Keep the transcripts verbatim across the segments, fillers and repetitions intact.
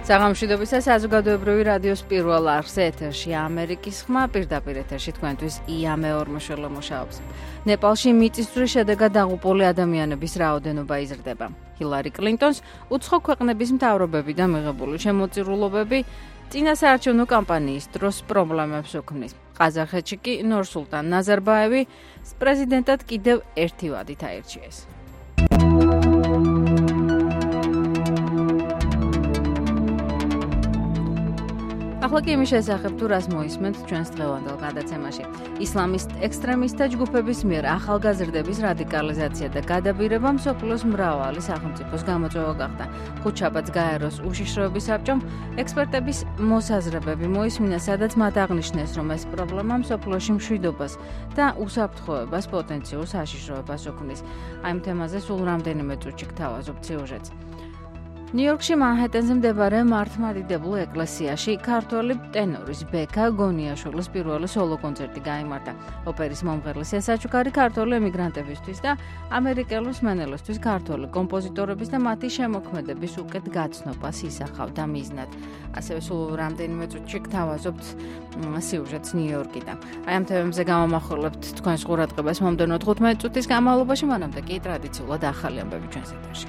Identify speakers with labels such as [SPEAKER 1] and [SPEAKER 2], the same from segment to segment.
[SPEAKER 1] საღამოშვიდობისა საზოგადოებრივი რადიოს პირველ არხზე ეთერში ამერიკის ხმა პირდაპირ ეთერში თქვენთვის ია მეორმოშელო მუშაობს. ნეპალში მიწისძვრის შედეგად დაღუპული ადამიანების რაოდენობა იზრდება. ჰილარი კლინტონს უცხო ქვეყნების მთავრობებიდან მიღებული შემოწირულობები წინასაარჩევნო კამპანიის დროს პრობლემებს უქმნის. ყაზახეთში კი ნურსულტან ნაზარბაევი პრეზიდენტად კიდევ ერთი ვადით აირჩიეს. ახლა კი იმის შესახებ თუ რას მოისმენთ ჩვენს დღევანდელ გადაცემაში. ისლამისტ ექსტრემისტთა ჯგუფების მიერ ახალგაზრდების რადიკალიზაცია და გადაბირება მსოფლიოს მრავალი სახელმწიფოს გამოწვევა გახდა. ხუთშაბათს გაეროს უშიშროების საბჭომ ექსპერტების მოსაზრებები მოისმინა, სადაც მათ აღნიშნეს, რომ ეს პრობლემა მსოფლიოში მშვიდობას და უსაფრთხოებას პოტენციურ საშიშროებას უქმნის. აი ამ თემაზე სულ რამდენიმე წუთში გთავაზობთ სიუჟეტს. ნიუ-იორკში მანჰეტენზე მდებარე მართლმადიდებლურ ეკლესიაში ქართველი ტენორის ბექა გონიაშვილის პირველი სოლო კონცერტი გაიმართა. ოპერის მომღერლის ესაჩუქარი ქართველი ემიგრანტებისთვის და ამერიკელოს მენელოსთვის ქართველი კომპოზიტორების და მათი შემოქმედების უკეთ გაცნობას ისახავდა მიზნად. ასევე სულ რამდენიმე წუთში გთავაზობთ სიუჟეტს ნიუ-იორკიდან. აი ამ თემებზე გამომახვილებთ თქვენს ყურადღებას მომდევნო თხუთმეტ წუთის განმავლობაში, მანამდე კი ტრადიციულად ახალი ამბები ჩვენს ეთერში.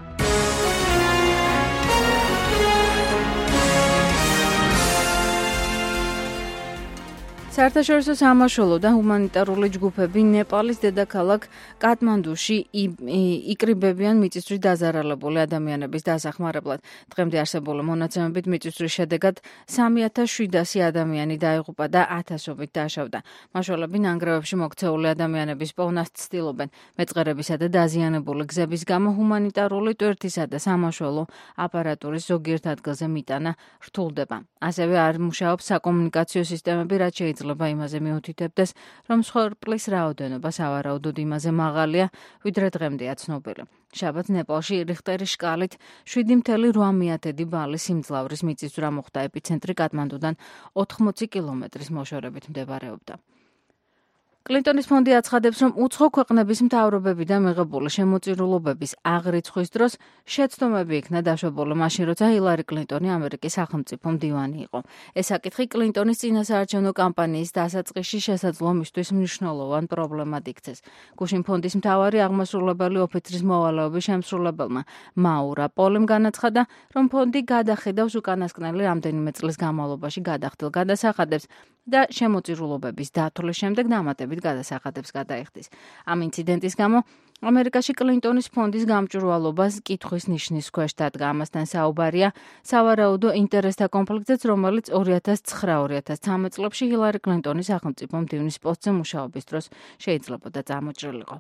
[SPEAKER 1] საერთაშორისო სამაშველო და ჰუმანიტარული ჯგუფები ნეპალის დედაქალაქ კატმანდუში იკრიბებიან მიწისძვრის დაზარალებული ადამიანების დასახმარებლად. დღემდე არსებული მონაცემებით მიწისძვრის შედეგად სამი ათას შვიდასი ადამიანი დაიღუპა და ათასობით დაშავდა. მაშველები ნანგრევებში მოქცეული ადამიანების პოვნას ცდილობენ. მეწყერებისა და დაზიანებული გზების გამო ჰუმანიტარული ტვირთისა და სამაშველო აპარატურის ზოგიერთ ადგილზე მიტანა რთულდება. ასევე არ მუშაობს საკომუნიკაციო სისტემები, რაც შეიძლება იმაზე მიუთითებდეს, რომ მსხვერპლის რაოდენობა სავარაუდოდ იმაზე მაღალია, ვიდრე დღემდეა ცნობილი. შაბათს ნეპალში რიხტერის შკალით შვიდი ათეული ორი ბალის სიმძლავრის მიწისძვრა მოხდა. ეპიცენტრი კატმანდუდან ოთხმოცი კილომეტრის მოშორებით მდებარეობდა. კლინტონის ფონდი აცხადებს, რომ უცხო ქვეყნების მთავრობებიდან მიღებული შემოწირულობების აღრიცხვის დროს შეცდომები იქნა დაშვებული მაშინ, როცა ჰილარი კლინტონი ამერიკის სახელმწიფო მდივანი იყო. ეს საკითხი კლინტონის წინასაარჩევნო კამპანიის დასაწყისში შესაძლო მისთვის მნიშვნელოვან პრობლემად იქცეს. გუშინ ფონდის მთავარი აღმასრულებელი ოფიცრის მოვალეობის შემსრულებელმა მაურა პოლიმ განაცხადა, რომ ფონდი გადახედავს უკანასკნელი რამდენიმე წლის განმავლობაში გადახდილ გადასახადებს და შემოწირულობების დათვლის შემდეგ დამატებით გადასახადებს გადაიხდის. ამ ინციდენტის გამო ამერიკაში კლინტონის ფონდის გამჭვირვალობას კითხვის ნიშნის ქვეშ დადგა. ამასთან საუბარია სავარაუდო ინტერესთა კონფლიქტზეც, რომელიც ორი ათას ცხრა ორი ათას ცხრამეტ წლებში ჰილარი კლინტონის სახელმწიფო მდივნის პოსტზე მუშაობის დროს შეიძლებოდა წამოჭრილიყო.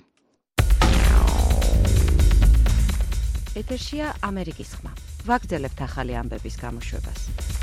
[SPEAKER 2] ეთერშია ამერიკის ხმა. ვაგრძელებთ ახალი ამბების გამოშვებას.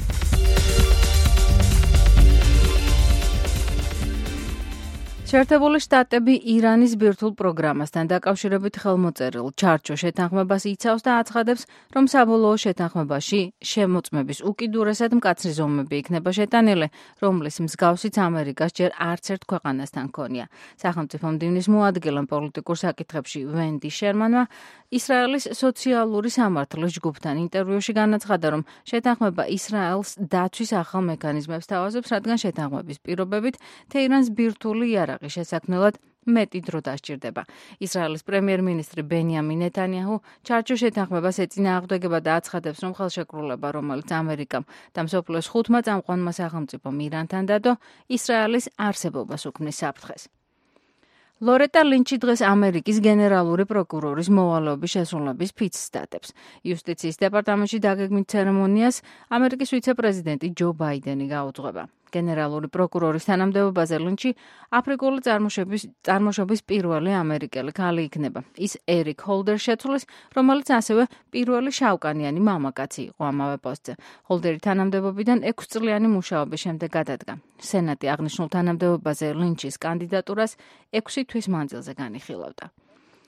[SPEAKER 1] შეერთებული შტატები ირანის ბირთვულ პროგრამასთან დაკავშირებით ხელმოწერილ ჩარჩო შეთანხმებას იცავს და აცხადებს, რომ საბოლოო შეთანხმებაში შემოწმების უკიდურესად მკაცრი ზომები იქნება შეტანილი, რომლის მსგავსიც ამერიკას ჯერ არც ერთ ქვეყანასთან ჰქონია. სახელმწიფო მდივნის მოადგილემ პოლიტიკურ საკითხებში ვენდი შერმანმა ისრაელის სოციალური სამართლის ჯგუფთან ინტერვიუში განაცხადა, რომ შეთანხმება ისრაელს დაცვის ახალ მექანიზმებს თავაზობს, რადგან შეთანხმების პირობებით თეირანს ბირთვული იარაღი შესაქმნელად მეტი დრო დასჭირდება. ისრაელის პრემიერ-მინისტრი ბენიამინ ნეტანიაჰუ ჩარჩო შეთანხმებას ეწინააღმდეგება და აცხადებს, რომ ხელშეკრულება, რომელიც ამერიკამ და მსოფლიოს ხუთმა წამყვანმა სახელმწიფომ ირანთან დადო, ისრაელის არსებობას უქმნის საფრთხეს. ლორეტა ლინჩი დღეს ამერიკის გენერალური პროკურორის მოვალეობის შესრულების ფიცს დადებს. იუსტიციის დეპარტამენტში დაგეგმილ ცერემონიას ამერიკის ვიცე-პრეზიდენტი ჯო ბაიდენი გაუძღვება. გენერალური პროკურორის თანამდებობაზე ლინჩი აფრიკული წარმოშობის წარმოშობის პირველი ამერიკელი ქალი იქნება. ის ერიკ ჰოლდერს შეცვლის, რომელიც ასევე პირველი შავკანიანი მამაკაცი იყო ამავე პოსტზე. ჰოლდერი თანამდებობიდან ექვსწლიანი მუშაობის შემდეგ გადადგა. სენატი აღნიშნულ თანამდებობაზე ლინჩის კანდიდატურას ექვსი თვის მანძილზე განიხილავდა.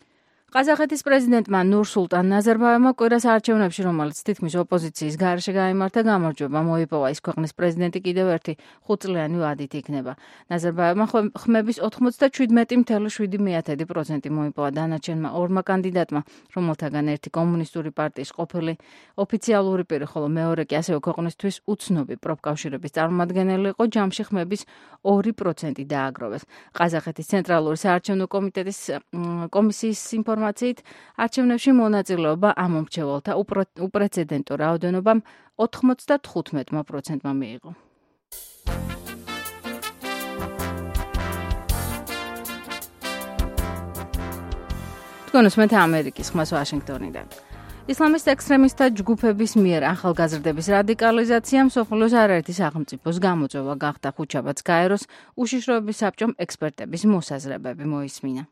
[SPEAKER 1] ყაზახეთის პრეზიდენტმა ნურსულტან ნაზარბაევმა კვირას არჩევნებში, რომელიც თითქმის ოპოზიციის გარეშე გაიმართა, გამარჯვება მოიპოვა. ის ქვეყნის პრეზიდენტი კიდევ ერთი ხუთწლიანი ვადით იქნება. ნაზარბაევმა ხმების ოთხმოცდაშვიდმეტი ფاصლე შვიდი პროცენტი მოიპოვა. დანარჩენმა ორმა კანდიდატმა, რომელთაგან ერთი კომუნისტური პარტიის ყოფილი ოფიციალური პირი, ხოლო მეორე კი ასევე ქვეყნისთვის უცნობი პროფკავშირების წარმომადგენელი იყო, ჯამში ხმების ორი პროცენტი დააგროვეს. ყაზახეთის ცენტრალური საარჩევნო კომიტეტის კომისიის ინფორმაციით, არჩევნებში მონაწილეობა ამ მომრჩეველთა უპრეცედენტო რაოდენობამ ოთხმოცდათხუთმეტ პროცენტმა მიიღო. თქვენ უსმენთ ამერიკის ხმას ვაშინგტონიდან. ისლამისტ ექსტრემისტთა ჯგუფების მიერ ახალგაზრდების რადიკალიზაცია მსოფლიოს არაერთი სახელმწიფოს გამოწვევა გახდა. ხუთშაბათს გაეროს უშიშროების საბჭომ ექსპერტების მოსაზრებები მოისმინა.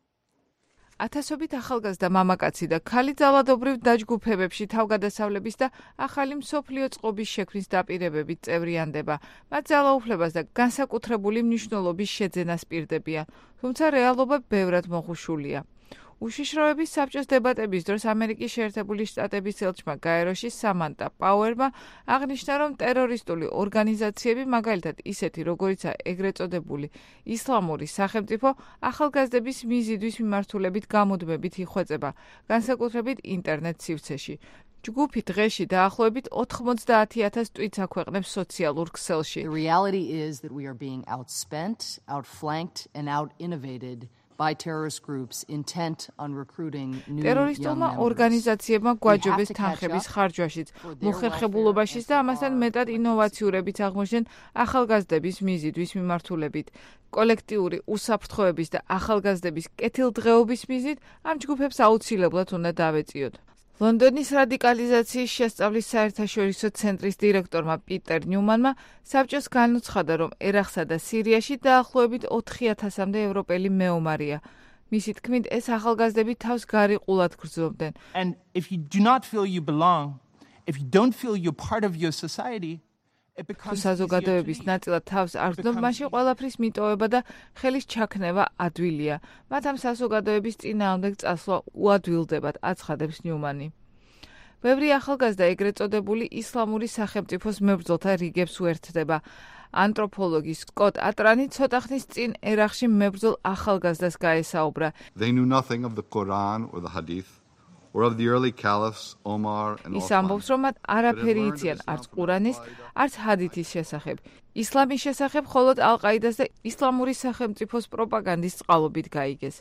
[SPEAKER 3] ათასობით ახალგაზრდა მამაკაცი და ქალი ძალადობრივ დაჯგუფებებში თავგადასავლების და ახალი მსოფლიო წყობის შექმნის დაპირებებით წევრიანდება. მათ ძალაუფლებას და განსაკუთრებული მნიშვნელობის შეძენას პირდებიან, თუმცა რეალობა ბევრად მოხუშულია. უშიშროების საბჭოს დებატების დროს ამერიკის შეერთებული შტატების ელჩმა გაეროში სამანტა პაუერმა აღნიშნა, რომ ტერორისტული ორგანიზაციები, მაგალითად ისეთი როგორიცაა ეგრეთ წოდებული ისლამური სახელმწიფო, ახალგაზრდების მიზიდვის მიმართულებით გამუდმებით იხვეწება, განსაკუთრებით ინტერნეტ სივრცეში. ჯგუფი დღეში დაახლოებით ოთხმოცდაათი ათას ტვიტს აქვეყნებს სოციალურ ქსელში.
[SPEAKER 4] The reality is that we are being outspent, outflanked and out-innovated by terrorist groups intent on recruiting new
[SPEAKER 3] ტერორისტულმა ორგანიზაციებმა გვაჯობეს თანხების ხარჯვაშიც, მოხერხებულობაშიც და ამასთან მეტად ინოვაციურებით აღმოჩნდნენ ახალგაზრდების მიზიდვის მიმართულებით. კოლექტიური უსაფრთხოების და ახალგაზრდების კეთილდღეობის მიზნით ამ ჯგუფებს აუცილებლად უნდა დავეწიოთ. ლონდონის რადიკალიზაციის შესწავლის საერთაშორისო ცენტრის დირექტორმა პიტერ ნიუმანმა საბჭოს განუცხადა, რომ ერაყსა და სირიაში დაახლოებით ოთხი ათასამდე ევროპელი მეომარია. მისი თქმით, ეს ახალგაზრდები თავს გარიყულად გრძნობდნენ.
[SPEAKER 5] And if you do not feel you belong, if you don't feel you're part of your society,
[SPEAKER 3] თუ საზოგადოების ნაწილად თავს არ გრძნობ, მაშინ ყველაფრის მიტოვება და ხელის ჩაქნება ადვილია. მათ ამ საზოგადოების წინააღმდეგ წასვლა უადვილდებათ, აცხადებს ნიუმანი. ბევრი ახალგაზრდა ეგრეთ წოდებული ისლამური სახელმწიფოს მებრძოლთა რიგებს უერთდება. ანთროპოლოგი სკოტ ატრანი ცოტა ხნის წინ ერაყში მებრძოლ ახალგაზრდას გაესაუბრა.
[SPEAKER 6] They knew nothing of the Quran or the Hadith. Or of the early caliphs Omar and
[SPEAKER 3] ის ამბობს, რომ მათ არაფერი იციან არც ყურანის, არც ჰადითის შესახებ. ისლამის შესახებ მხოლოდ ალ-ყაიდას და ისლამური სახელმწიფოს პროპაგანდის წყალობით გაიგეს.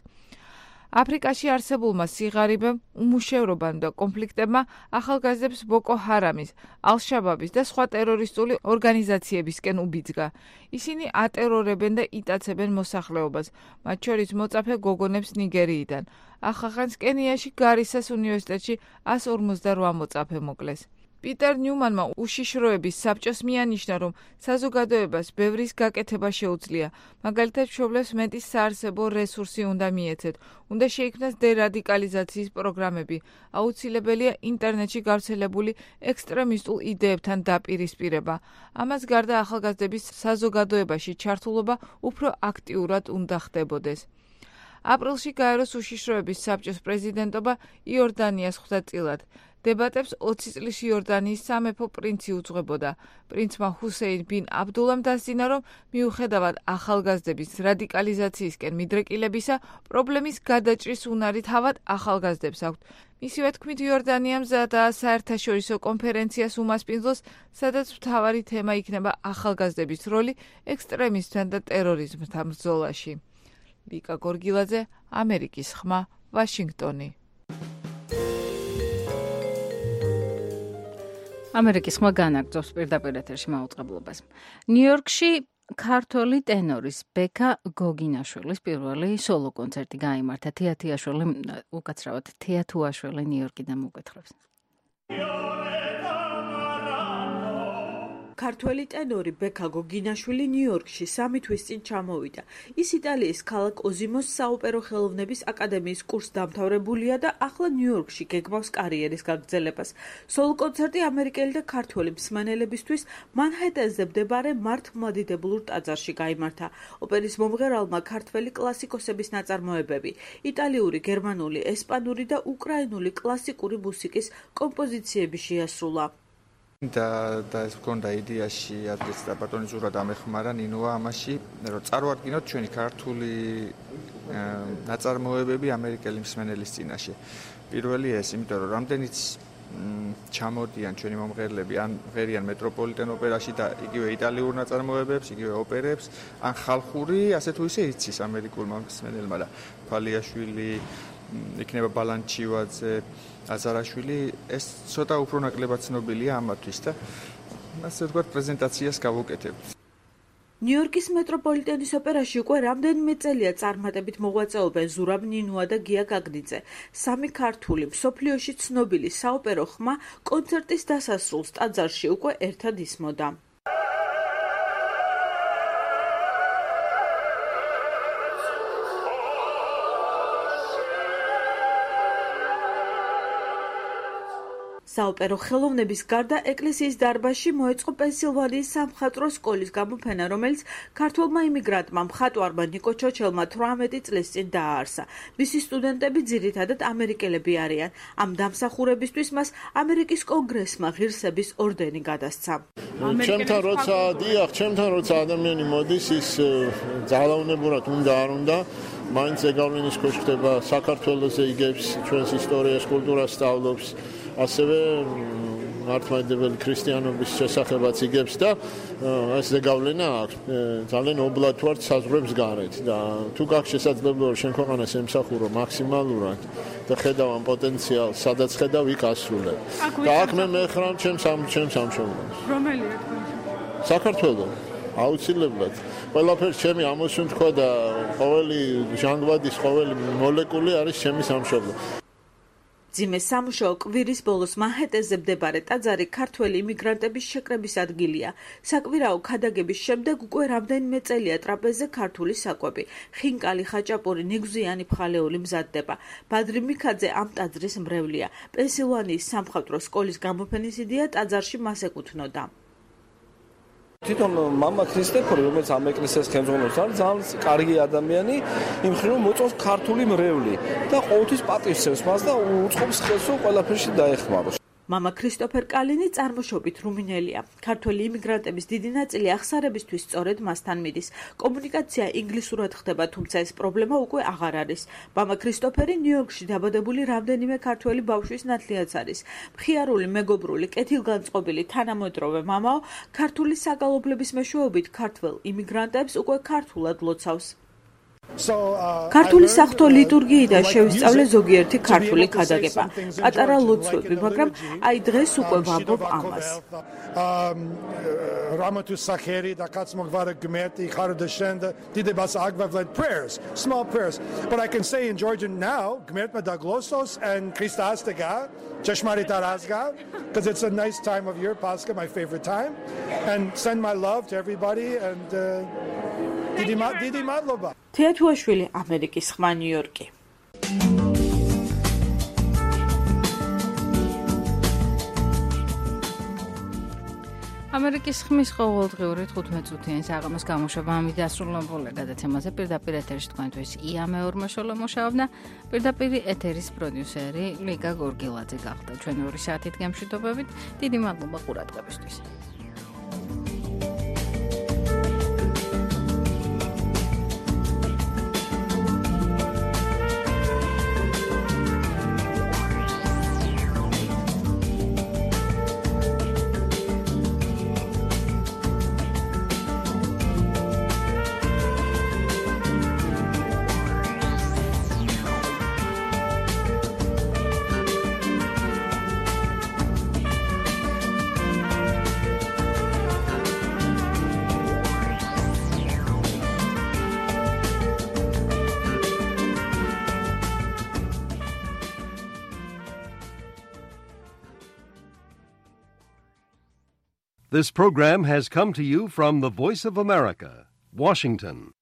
[SPEAKER 3] აფრიკაში არსებულმა სიღარიბემ, უმუშევრობამ და კონფლიქტებმა ახალგაზრდებს ბოკო ჰარამის, ალ-შაბაბის და სხვა ტერორისტული ორგანიზაციებისკენ უბიძგა. ისინი ატერორებენ და იტაცებენ მოსახლეობას, მათ შორის მოწაფე გოგონებს ნიგერიიდან. ახახანს კენიაში გარისას უნივერსიტეტში ას ორმოცდარვა მოწაფე მოკლეს. პიტერ ნიუმანმა უშიშროების საბჭოს მიანიშნა, რომ საზოგადოებას ბევრის გაკეთება შეუძლია, მაგალითად მშობლებს მეტი საარსებო რესურსი უნდა მიეცეთ, უნდა შეიქმნას დერადიკალიზაციის პროგრამები, აუცილებელია ინტერნეტში გავრცელებული ექსტრემისტულ იდეებთან დაპირისპირება. ამას გარდა ახალგაზრდების საზოგადოებაში ჩართულობა უფრო აქტიურად უნდა ხდებოდეს. აპრილში გაეროს უშიშროების საბჭოს პრეზიდენტობა იორდანიას ხვდა წილად. დებატებს ოცი წლის იორდანიის სამეფო პრინცი უძღვებოდა. პრინცმა ჰუსეინ ბინ აბდულამ დასძინა, რომ მიუხედავად ახალგაზრდების რადიკალიზაციისკენ მიდრეკილებისა, პრობლემის გადაჭრის უნარი თავად ახალგაზრდებს აქვთ. მისივე თქმით, იორდანია მზადაა საერთაშორისო კონფერენციას უმასპინძლოს, სადაც მთავარი თემა იქნება ახალგაზრდების როლი ექსტრემიზმთან და ტერორიზმთან ბრძოლაში. ლიკა გორგილაძე, ამერიკის ხმა, ვაშინგტონი.
[SPEAKER 1] ამერიკის ხმა განაგრძობს პირდაპირ ეთერში მაუწყებლობას. ნიუ-იორკში ქართველი ტენორის ბექა გოგინაშვილის პირველი სოლო კონცერტი გაიმართა. თეათიაშვილი, უკაცრავად თეათუაშვილი ნიუ-იორკიდან მოგეთხრობს.
[SPEAKER 7] ქართველი ტენორი ბექა გოგინაშვილი ნიუ-იორკში სამი თვის წინ ჩამოვიდა. ის იტალიის ქალაქ ოზიმოს საოპერო ხელოვნების აკადემიის კურსს დამთავრებულია და ახლა ნიუ-იორკში გეგმავს კარიერის გაგრძელებას. სოლო კონცერტი ამერიკელი და ქართველი მსმენელებისთვის მანჰეტენზე მდებარე მართლმადიდებლურ ტაძარში გაიმართა. ოპერის მომღერალმა ქართველი კლასიკოსების ნაწარმოებები, იტალიური, გერმანული, ესპანური და უკრაინული კლასიკური მუსიკის კომპოზიციები შეასრულა.
[SPEAKER 8] და და ეს გქონდა იდეაში ადრეს და ბატონი ზურა დამეხმარა ნინოა ამაში, რომ წარვადგინოთ ჩვენი ქართული ნაწარმოებები ამერიკელი მსმენელის წინაშე. პირველი ეს, იმიტომ რომ რამდენიც ჩამოდიან ჩვენი მომღერლები ან ღერიან მეტროპოლიტენ ოპერაში და იგივე იტალიურ ნაწარმოებებს, იგივე ოპერებს, ან ხალხური, ასე თუ ისე იცის ამერიკულმა მსმენელმა და ფალიაშვილი, იქნება ბალანჩივაძე, აზარაშვილი, ეს ცოტა უფრო ნაკლებად ცნობილია ამათვის და ასე ვთქვათ პრეზენტაციას გავუკეთებთ.
[SPEAKER 7] ნიუ-იორკის მეტროპოლიტენის ოპერაში უკვე რამდენიმე წელია წარმატებით მოღვაწეობენ ზურაბ ნინოა და გია გაგნიძე. სამი ქართული, მსოფლიოში ცნობილი საოპერო ხმა კონცერტის დასასრულს ტაძარში უკვე ერთად ისმოდა. საოპერო ხელოვნების გარდა ეკლესიის დარბაზში მოეწყო პენსილვანიის სამხატვრო სკოლის გამოფენა, რომელიც ქართველმა იმიგრანტმა მხატვარმა ნიკო ჩოჩელმა თვრამეტი წლის წინ დააარსა. მისი სტუდენტები ძირითადად ამერიკელები არიან. ამ დამსახურებისთვის მას ამერიკის კონგრესმა ღირსების ორდენი გადასცა.
[SPEAKER 9] ჩემთან როცა დიახ, ჩემთან როცა ადამიანი მოდის, ის ძალაუნებურად უნდა არ უნდა, მაინც ეგავლინის კოშკდება, საქართველოზე იგებს ჩვენს ისტორიას, კულტურას სწავლობს. ასევე მართლმადიდებელი ქრისტიანობის შესახებაც იგებს და ეს ზეგავლენა აქვს. ძალიან ობლად ვართ საზღვრებს გარეთ და თუ გაქვს შესაძლებლობა შენ ქვეყანას ემსახურო მაქსიმალურად და ხედავ ამ პოტენციალს, სადაც ხედავ იქ ასრულებ. და აქ მე მეხრამ ჩემს ჩემს სამშობლოს.
[SPEAKER 10] რომელია თქვენ?
[SPEAKER 9] საქართველო. აუცილებლად. ყველაფერს ჩემი ამოსუნ თქვა და ყოველი ჟანგბადის ყოველი მოლეკული არის ჩემი სამშობლო.
[SPEAKER 7] ძიმე სამუშაო კვირის ბოლოს მანჰეტენზე მდებარე ტაძარი ქართველი იმიგრანტების შეკრების ადგილია. საკვირაო ქადაგების შემდეგ უკვე რამდენიმე წელია ტრაპეზზე ქართული საკვები. ხინკალი, ხაჭაპური, ნიგვზიანი ფხალეული მზადდება. ბადრი მიქაძე ამ ტაძრის მრევლია. პენსილვანიის სამხატვრო სკოლის გამოფენის იდეა ტაძარში მას ეკუთვნოდა.
[SPEAKER 11] თვითონ მამა ქრისტეფორი, რომელიც ამ ეკლესიას ხელმძღვანელობს, არის ძალიან კარგი ადამიანი, იმ მხრივ რომ მოწონს ქართული მრევლი და ყოველთვის პატივცემს მას და უწყობს ხელს რომ ყველაფერში დაეხმაროს.
[SPEAKER 7] მამა ქრისტოფერ კალინი წარმოშობით რუმინელია. ქართველი იმიგრანტების დიდი ნაწილი აღსარებისთვის სწორედ მასთან მიდის. კომუნიკაცია ინგლისურად ხდება, თუმცა ეს პრობლემა უკვე აღარ არის. მამა ქრისტოფერი ნიუ-იორკში დაბადებული რამდენიმე ქართველი ბავშვის ნათლიაც არის. მხიარული, მეგობრული, კეთილგანწყობილი, თანამედროვე მამაო ქართული საგალობლების მეშვეობით ქართველ იმიგრანტებს უკვე ქართულად ლოცავს. ქართული საღვთო ლიტურგიიდან შევისწავლე ზოგიერთი ქართული ქადაგება. პატარა ლოცვები, მაგრამ აი დღეს უკვე ვამბობ ამას.
[SPEAKER 12] Ramatus Sakheri, da kats mogvara gmerti, kharadashenda, didebas agvavled prayers, small prayers. But I can say in Georgian now, gmert ma daglosos and Christastega, Chashmarit Arazga, because it's a nice time of year, Pascha, my favorite time. And send my love to everybody and uh, Didi Didi Madloba.
[SPEAKER 7] თეათუაშვილი, ამერიკის ხმა, ნიუ-იორკი.
[SPEAKER 1] ამერიკის ხმის ყოველდღიური თხუთმეტ-წუთიანი საღამოს გამოშვება ამით დასრულებულა გადაცემაზე პირდაპირ ეთერში თქვენთვის ია მეორმაშოლა მუშაობდა. პირდაპირ ეთერის პროდიუსერი ლიკა გორგილაძე გახდა. ჩვენი ორი საათით გემშვიდობებით. დიდი მადლობა ყურადღებისთვის.
[SPEAKER 10] This program has come to you from the Voice of America, Washington.